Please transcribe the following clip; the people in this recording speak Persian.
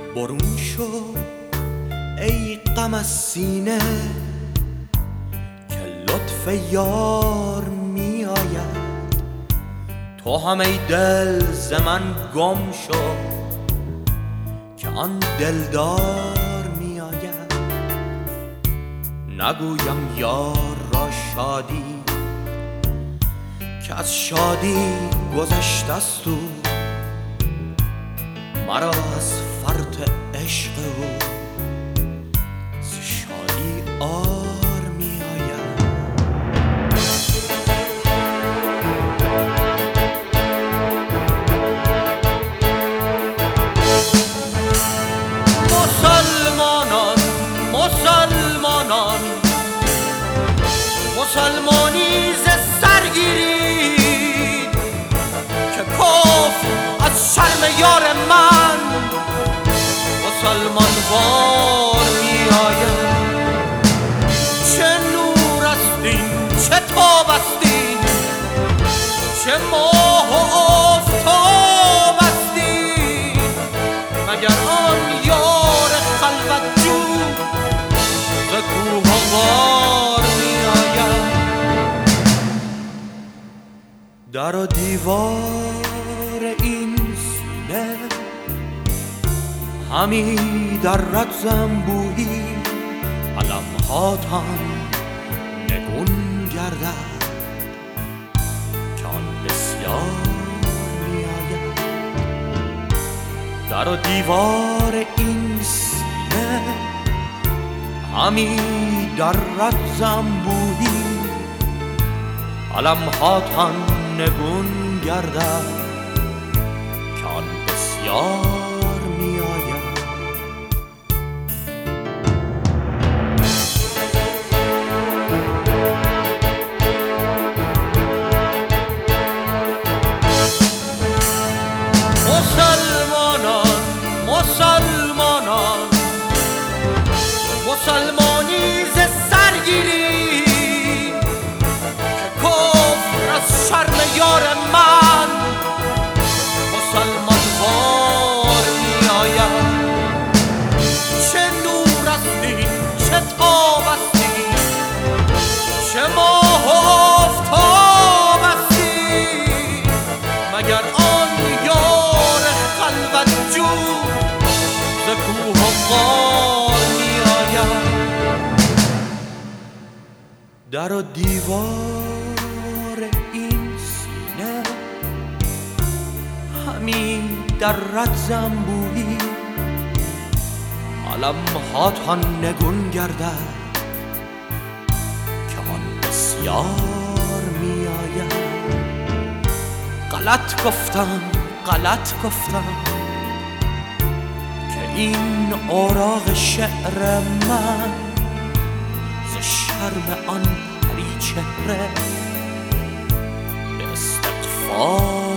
برون شو ای غم از سینه که لطف یار می آید. تو هم ای دل ز من گم شو که آن دلدار می آید. نگویم یار را شادی که از شادی گذشته است او، مرا از فرط عشق او ز شادی عار می آید. مسلمانان مسلمانان مسلمانی ز سر گیرید که کفر از شرم یار من مسلمان وار می آید. چه نور است این، چه تاب است این، چه ماه و آفتاب است این، مگر آن یار خلوت جو ز کوه و غار می آید. در و دیوار این سینه همی درد زنبویی، علمهاتان نگون گردد که آن بسیار می آید. در و دیوار این سینه همی درد زنبویی، علمهاتان نگون گردد که آن بسیار می آید. مسلمانان مسلمانان مسلمانی ز سر گیرید که کفر از شرم یار من مسلمان وار می آید. چه نور است این، چه تاب است این، چه ماه و آفتاب است این، مگر آن یار خلوت جو ز کوه و غار می آید. در و دیوار این سینه همی درد زنبویی، علمهاتان نگون گردد که آن بسیار می آید. غلط گفتم که این اوراق شعر من ز شرم آن پری چهره به استغفار